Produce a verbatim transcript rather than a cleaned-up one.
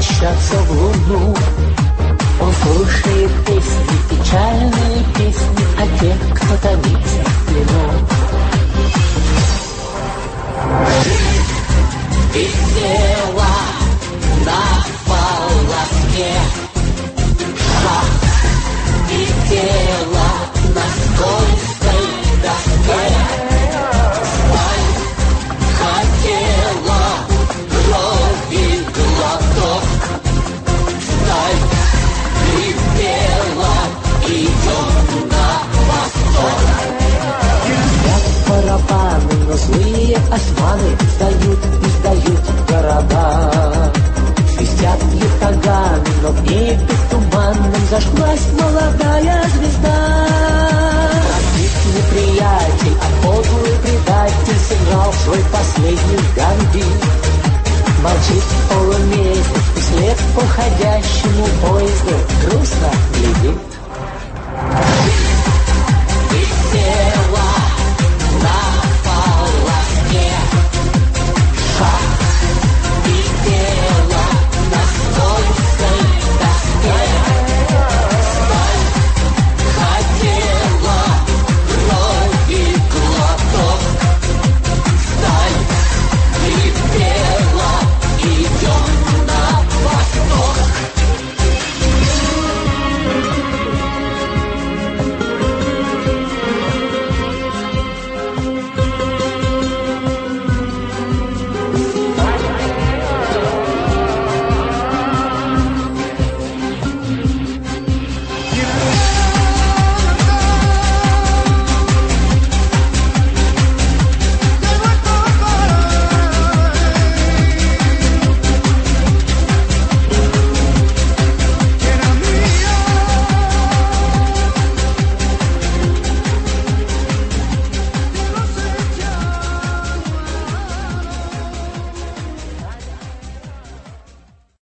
превращаться в луну. Он слушает песни, печальные песни о тех, кто томится в плену. Висела на полоске, шаг летела на скользкой доске. Сталь хотела крови глоток, сталь хрипела, идем на восток. Свистят барабаны, но злые османы сдают и сдают города. Свистят ятаганы, но в небе туманном зажглась молодая звезда. Разбит неприятель, а подлый предатель сыграл свой последний гамбит. Молчит полумесяц,